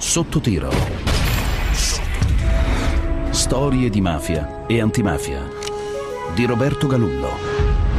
Sotto tiro. Storie di mafia e antimafia di Roberto Galullo.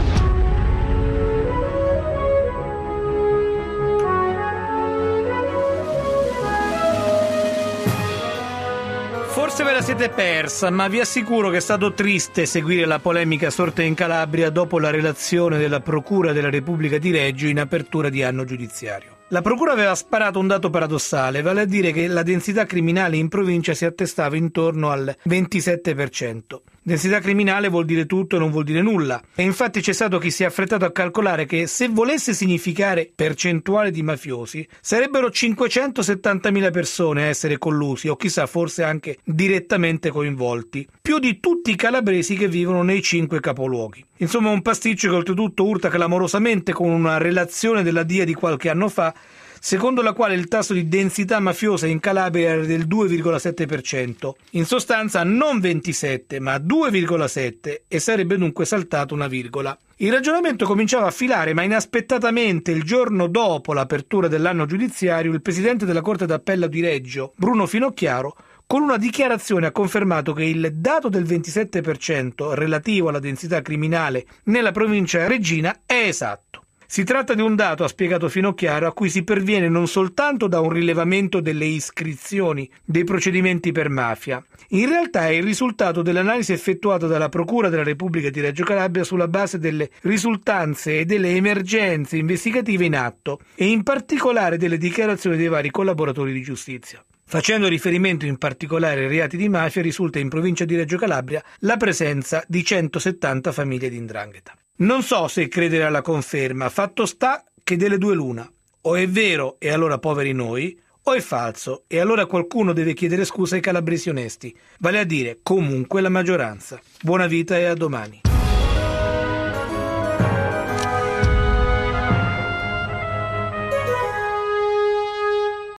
Forse ve la siete persa, ma vi assicuro che è stato triste seguire la polemica sorta in Calabria dopo la relazione della Procura della Repubblica di Reggio in apertura di anno giudiziario. La Procura aveva sparato un dato paradossale, vale a dire che la densità criminale in provincia si attestava intorno al 27%. Densità criminale vuol dire tutto e non vuol dire nulla. E infatti c'è stato chi si è affrettato a calcolare che se volesse significare percentuale di mafiosi, sarebbero 570.000 persone a essere collusi o chissà forse anche direttamente coinvolti, più di tutti i calabresi che vivono nei 5 capoluoghi. Insomma un pasticcio che oltretutto urta clamorosamente con una relazione della DIA di qualche anno fa, secondo la quale il tasso di densità mafiosa in Calabria era del 2,7%. In sostanza non 27, ma 2,7 e sarebbe dunque saltato una virgola. Il ragionamento cominciava a filare, ma inaspettatamente il giorno dopo l'apertura dell'anno giudiziario il presidente della Corte d'Appello di Reggio, Bruno Finocchiaro, con una dichiarazione ha confermato che il dato del 27% relativo alla densità criminale nella provincia reggina è esatto. Si tratta di un dato, ha spiegato Finocchiaro, a cui si perviene non soltanto da un rilevamento delle iscrizioni dei procedimenti per mafia. In realtà è il risultato dell'analisi effettuata dalla Procura della Repubblica di Reggio Calabria sulla base delle risultanze e delle emergenze investigative in atto e in particolare delle dichiarazioni dei vari collaboratori di giustizia. Facendo riferimento in particolare ai reati di mafia, risulta in provincia di Reggio Calabria la presenza di 170 famiglie di 'ndrangheta. Non so se credere alla conferma, fatto sta che delle due l'una. O è vero e allora poveri noi, o è falso e allora qualcuno deve chiedere scusa ai calabresi onesti, vale a dire comunque la maggioranza. Buona vita e a domani.